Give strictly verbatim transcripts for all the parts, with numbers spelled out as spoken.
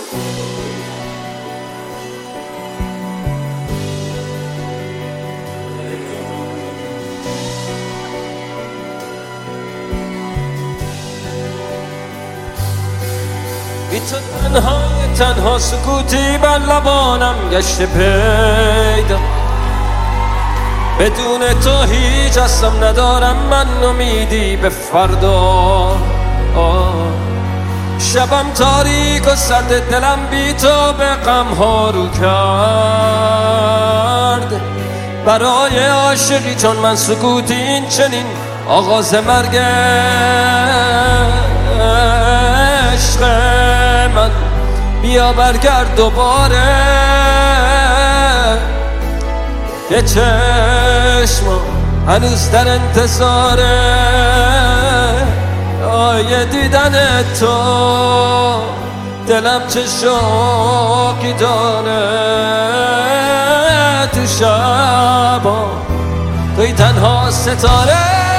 بی تو تنها تنها سکوتی بر لبانم گشته پیدا، بدون تو هیچ اصلم ندارم من امیدی به فردا. شبم تاریک و سرد دلم بی تو به غم ها رو کرد. برای عاشقی چون من سکوتی این چنین آغاز مرگ عشق من. بیا برگرد دوباره که چشمم هنوز در انتظاره آیه دیدن تو. دلم چه شوقی داره تو شبا، توی تنها ستاره.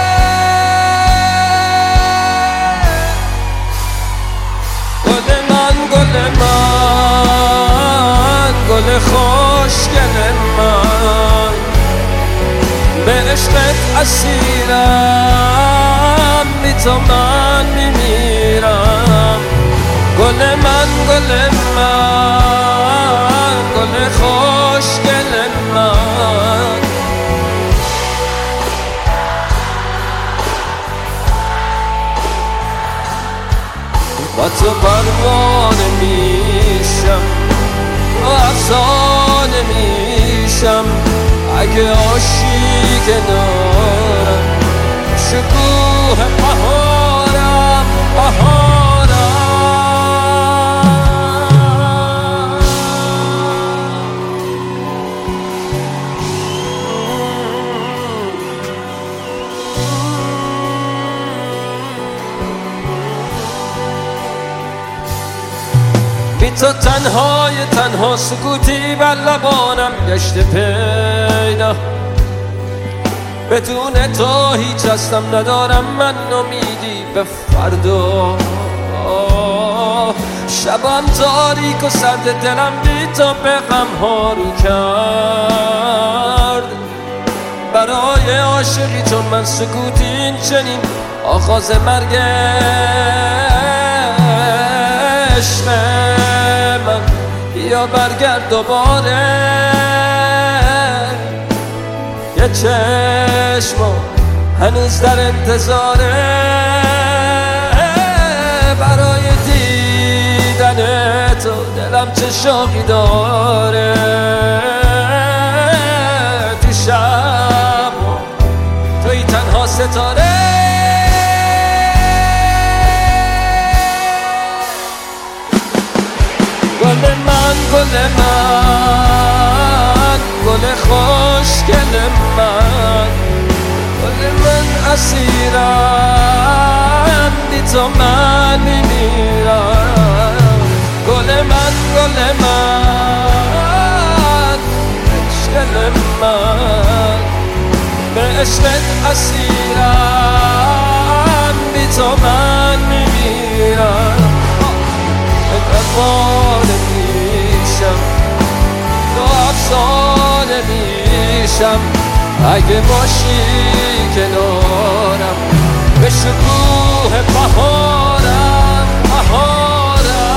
گل من گل من گل خوشگل من، به عشقت اسیرم بی تو من میمیرم. گل من گل من گل خوشگل من، با تو پروانه میشم و افسانه میشم. اگه عاشق کنارم شکوه بهارم بهارم. بی تو تنهای تنها سکوتی بر لبانم گشته پیدا، بدون تو هیچ هستم ندارم من امیدی به فردا. شبم تاریک و سرد دلم بی تو به غم ها رو کرد. برای عاشقی چون من سکوتی این چنین آغاز مرگ عشق من. بیا برگرد دوباره یه چشمم هنوز در انتظاره برای دیدن تو. دلم چه شوقی داره تو شب، توی تنها ستاره. گل من گل من گل خوشگل من، گل من اسیرم بی تو من میمیرم. گل من گل من عشق من، به عشقت اسیرم بی تو من میمیرم. افسانه میشم تو افسانه میشم اگه باشی کنارم به شکوه بهارم بهارم.